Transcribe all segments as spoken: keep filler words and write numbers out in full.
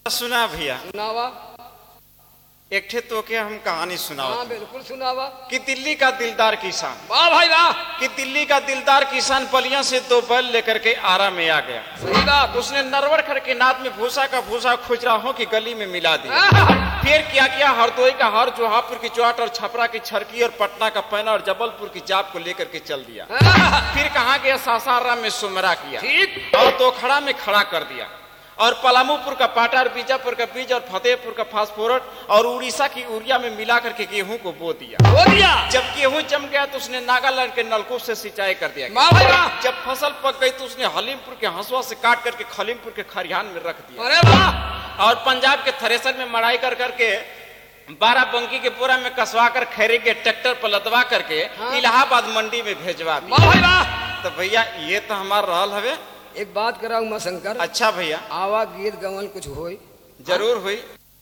सुना भैया सुनावा। एक ठे तो के हम कहानी सुनाओ। हाँ बिल्कुल सुनावा। कि दिल्ली का दिलदार किसान, वाह भाई वाह। कि दिल्ली का दिलदार किसान बलिया से दो बैल लेकर के आरा में आ गया। सही बात। उसने नरवर करके नाद में भूसा का भूसा खुजराहों की गली में मिला दिया। फिर क्या किया, हरदोई का हर, जोहापुर की चौहाट और छपरा की छरकी और पटना का पैना और जबलपुर की जाप को लेकर के चल दिया। फिर कहाँ गया, सासाराम में सुमरा किया ठीक। और दोखड़ा में खड़ा कर दिया और पलामूपुर का पाटा और बीजापुर का बीज और फतेहपुर का फास्फोरस और उड़ीसा की उड़िया में मिला करके गेहूं को बो दिया। बो दिया। जब गेहूं जम गया तो उसने नागालैंड के नलकूप से सिंचाई कर दिया। वाह भाई वाह। जब फसल पक गई तो उसने हलीमपुर के हंसुआ से काट करके खलीमपुर के खरिहान में रख दिया। अरे वाह। और पंजाब के थ्रेसर में मड़ाई कर करके बारह बंकी के बोरा में कसवा कर खैरी के ट्रैक्टर पर लदवा करके हाँ। इलाहाबाद मंडी में भेजवा दिया। वाह भाई वाह। तो भैया ये तो हमारा रहल हवे। एक बात कराऊ माँ शंकर। अच्छा भैया, आवा गीत गवन कुछ होई। जरूर हुई।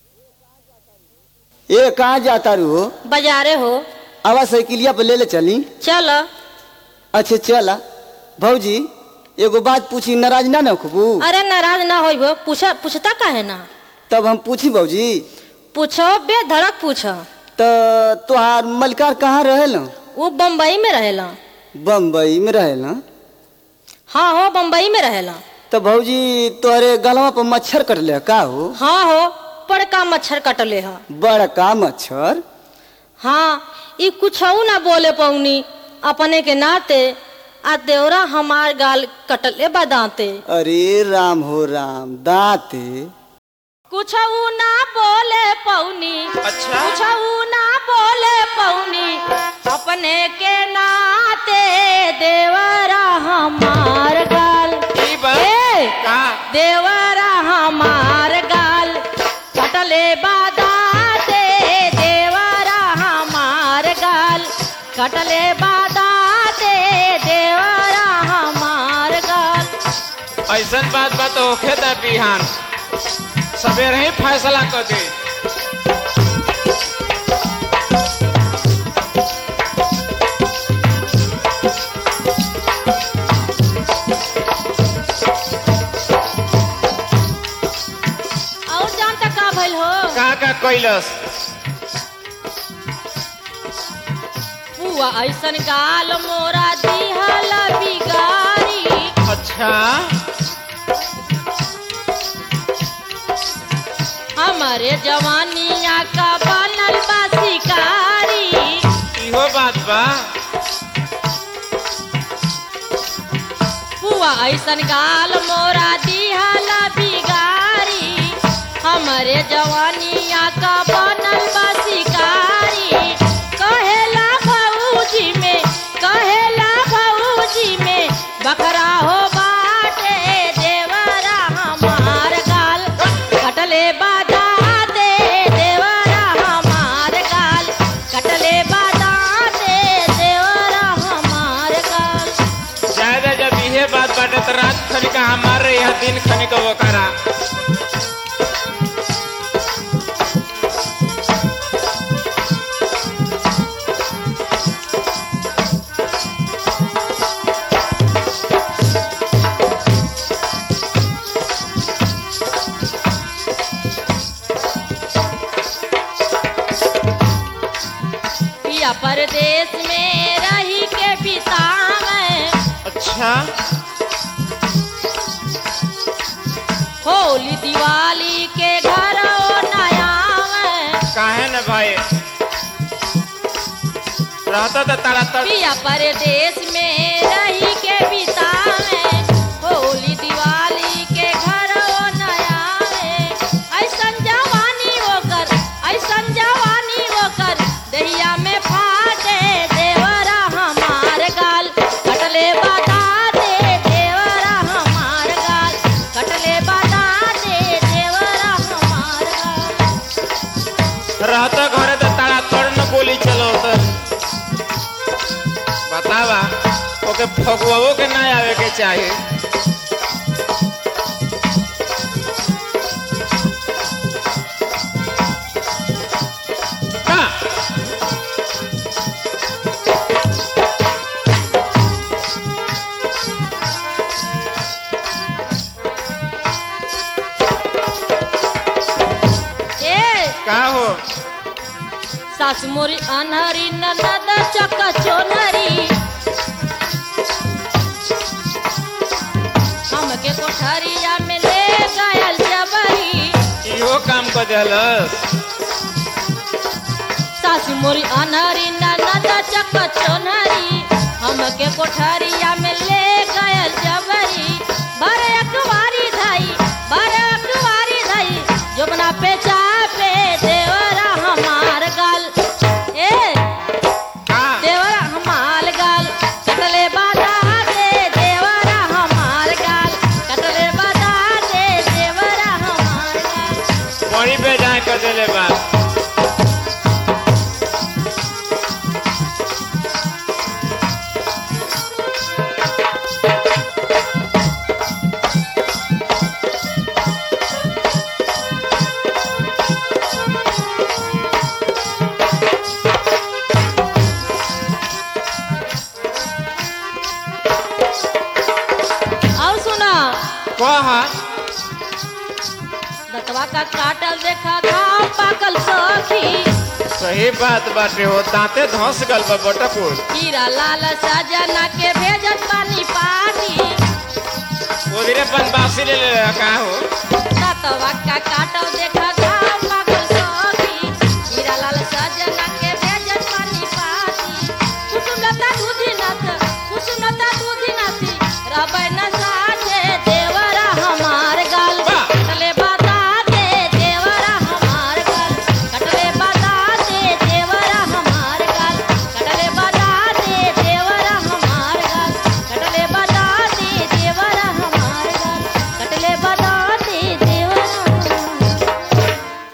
ये कहाँ जाता रू? बाजारे हो। आवा साइकिलिया पे ले ले चली। चल। अच्छा चला। भौजी एगो बात पूछी, नाराज ना न खूबू? अरे नाराज ना होइबो, पूछा पूछता काहे ना? तब हम पूछी भौजी। पूछो बेधड़क पूछो। तो तुहार मलकार कहाँ रहेला? वो बम्बई में रहेला। बम्बई में रहेला? हाँ हो, बम्बई में रहेला। तो भौजी तोहरे गलवा पर मच्छर कटले का हो? हाँ हो, बड़का मच्छर कटले है। बड़का मच्छर? हाँ, ये कुछ ना बोले पौनी अपने के नाते, आ देवरा हमार गाल कटले बदाते। अरे राम हो राम, दाते कुछ ना बोले पौनी। अच्छा। कुछ ना बोले पौनी अपने के नाते, देवरा हमार गाल ए, देवरा हमार गाल कटले बादाते, देवरा हमार गाल कटले बादाते, देवरा हमार गाल। ऐसा बात बात होखे दा बिहान सवेरे ही फैसला कर दे। और जानता का भइल हो? का का कैलस? बुआ ऐसन गाल मोरा दिहल बिगारी। अच्छा। हमारे जवानिया का बनल बा शिकारी। इहो बात बा। बुआ ऐसन गाल मोरा दिहल बिगारी, हमारे जवानिया का बनल बा शिकारी। कहेला भौजी में, कहेला भौजी में बकरा हो बाटे, देवरा हमार गाल कटले बादाते, देवरा हमार गाल कटले बादाते, देवरा हमार गाल। ज्यादा जब इहे बात बाटे तो रात खनी का हमारे यहाँ दिन खनी का वो करा। पिया परदेश में रही के बितावे। अच्छा। होली दिवाली के घर ओ नया में। काहे न भाई, रहता तो तारा तक। पिया परदेश में रही के बितावे, होली दिवाली के घर ओ नया में। ऐसन जवानी होकर, ऐसन जवानी होकर दहिया में फाटे, देवरा हमार गाल कटले बताते, देवरा हमार गाल कटले बताते, देवरा हमार गाल। रहता घरे तो तारा तोड़ न बोली चलो तो बतावा ओके फगुआओ के ना आवे के चाहिए। हाँ। हो सासु मोरी अनहरी ननद चक चोनरी हमके कोठरिया में ले गयल जबरी इहो काम कर देलस सासु मोरी अनहरी ननद चक चोनरी हमके कोठरिया में ले गयल जबरी बारे अकवारी धाई बारे अकवारी धाई जोबना पे चापे देवरा हमार गाल ए हाँ देवरा हमार गाल कटले बाधा दे देवरा हमार गाल कटले बाधा दे देवरा हमार गाल वहीं पे जाए कर देले बात और सुना कहा दतवा का काटल देखा घाव पाकल सखी सही बात बाटे हो दांते धंस गल बा बटपुर हीरा लाल सजना के भेजत पानी पानी उधरे बनवासी ले ले का हो दतवा का काटल देखा